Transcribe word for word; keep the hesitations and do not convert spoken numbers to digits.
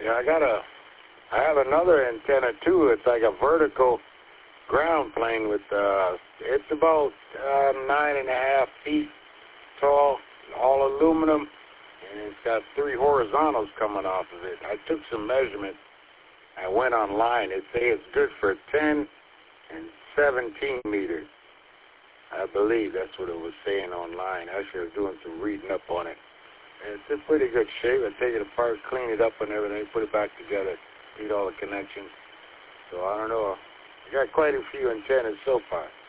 Yeah, I got a, I have another antenna too. It's like a vertical ground plane with, uh, it's about uh, nine and a half feet tall, all aluminum, and it's got three horizontals coming off of it. I took some measurements. I went online. It say it's good for ten and seventeen meters. I believe that's what it was saying online. Actually, I was doing some reading up on it. And it's in pretty good shape. I take it apart, clean it up and everything, put it back together, read all the connections. So I don't know. I got quite a few antennas so far.